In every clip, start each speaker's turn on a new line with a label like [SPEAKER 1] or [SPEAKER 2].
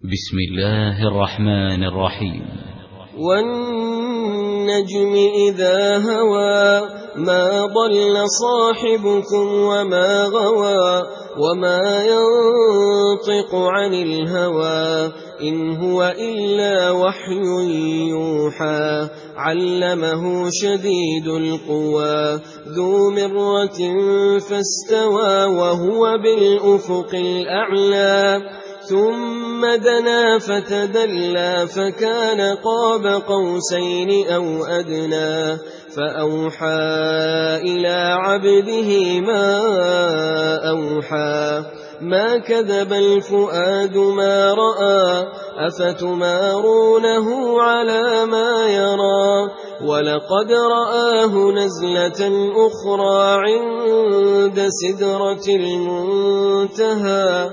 [SPEAKER 1] بسم الله الرحمن الرحيم.
[SPEAKER 2] والنجم إذا هوى ما ضل صاحبكم وما غوى وما ينطق عن الهوى إن هو إلا وحي يوحى علمه شديد القوى ذو مرة فاستوى وهو بالأفق الأعلى ثم دنا فتدلى فكان قاب قوسين أو أدنى فأوحى إلى عبده ما أوحى ما كذب الفؤاد ما رأى أفتمارونه على ما يرى ولقد رآه نزلة أخرى عند سدرة المنتهى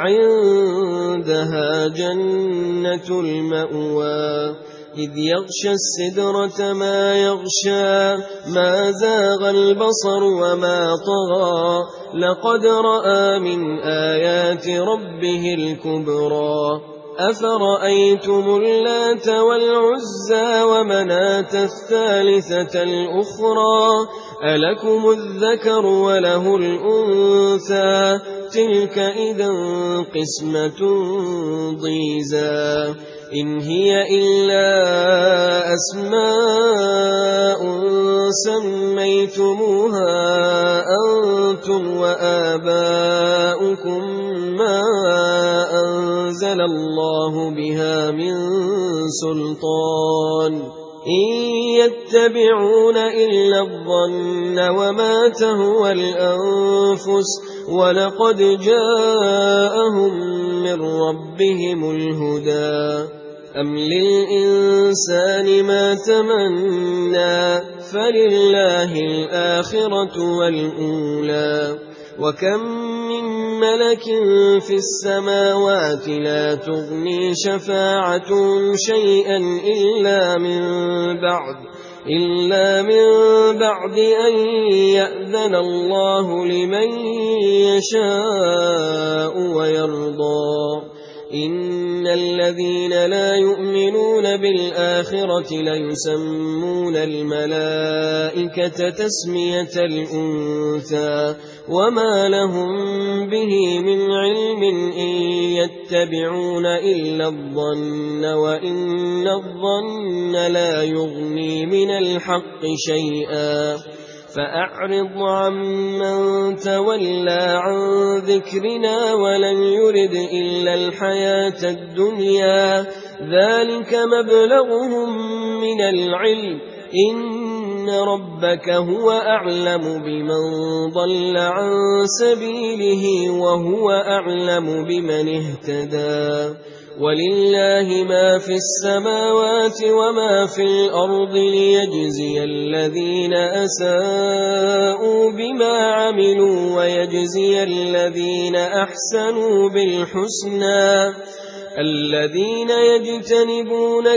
[SPEAKER 2] عندها جنة المأوى إذ يغشى السدرة ما يغشى ما زاغ البصر وما طغى لقد رأى من آيات ربه الكبرى أفرأيتم اللات والعزى ومناة الثالثة الأخرى ألكم الذكر وله الأنثى تلك إذا قسمة ضيزى إن هي إلا أسماء سميتموها أنتم وآباؤكم ما أنزل الله بها من سلطان إن يتبعون إلا الظن وما تهوى الأنفس ولقد جاءهم من ربهم الهدى أم للإنسان ما تمنى فلله الآخرة والأولى وكم من ملك في السماوات لا تغني شفاعتهم شيئا إلا من بعد أن يأذن الله لمن يشاء ويرضى إن الذين لا يؤمنون بالآخرة ليسمون الملائكة تسمية الأنثى وما لهم به من علم إن يتبعون إلا الظن وإن الظن لا يغني من الحق شيئا فأعرض عمن تولى عن ذكرنا ولن يرد إلا الحياة الدنيا ذلك مبلغهم من العلم إن ربك هو أعلم بمن ضل عن سبيله وهو أعلم بمن اهتدى ولله ما في السماوات وما في الأرض ليجزي الذين أساءوا بما عملوا ويجزي الذين أحسنوا بالحسنى الذين يجتنبون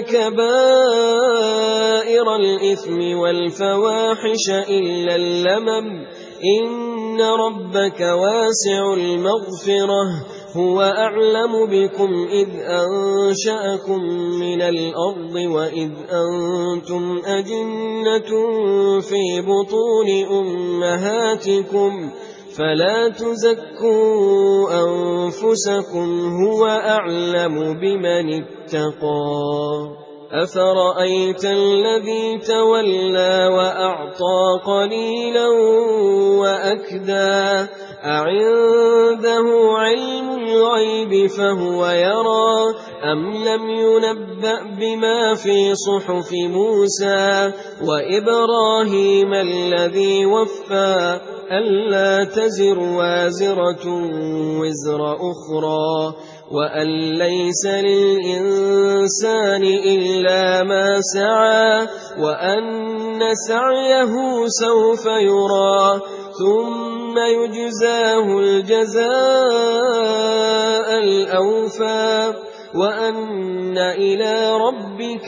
[SPEAKER 2] كبائر الإثم والفواحش إلا اللمم إن ربك واسع المغفرة هو أعلم بكم إذ أنشأكم من الأرض وإذ أنتم أجنة في بطون أمهاتكم فلا تزكوا أنفسكم هو أعلم بمن اتقى أفرأيت الذي تولى وأعطى قليلا وأكدى أعنده علم الغيب فهو يرى أم لم ينبأ بما في صحف موسى وإبراهيم الذي وفى ألا تزر وازرة وزر أخرى وأن ليس للإنسان إلا ما سعى وأن سعيه سوف يرى ثم يجزاه الجزاء الأوفى وأن إلى ربك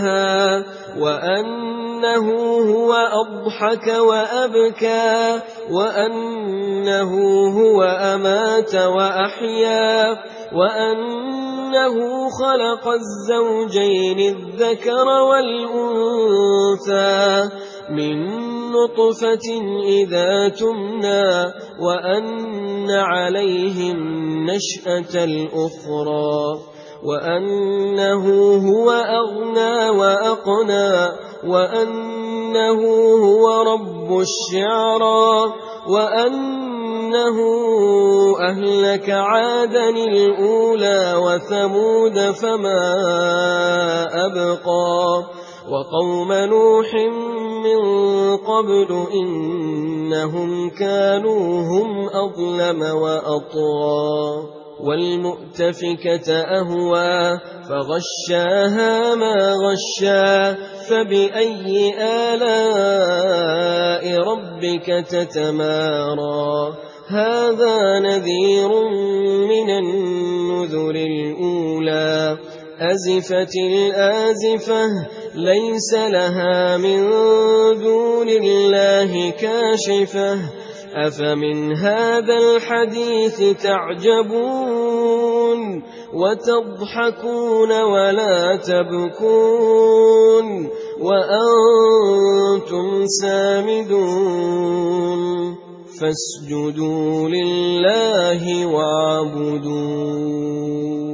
[SPEAKER 2] المنتهى وأنه هو أضحك وأبكى وأنه هو أمات وأحيا وأنه خلق الزوجين الذكر والأنثى من نطفة إذا تمنى وأن عليه النشأة الأخرى وأنه هو أغنى وأقنى وأنه هو رب الشعرى وأنه أهلك عادا الأولى وثمود فما أبقى وقوم نوح من قبل إنهم كانوا هم أظلم وأطغى والمؤتفكة أهوى فغشاها ما غشا فبأي آلاء ربك تتمارى هذا نذير من النذر الأولى أزفت الآزفة ليس لها من دون الله كاشفة أفمن هذا الحديث تعجبون وتضحكون ولا تبكون وأنتم سامدون فاسجدوا لله واعبدوا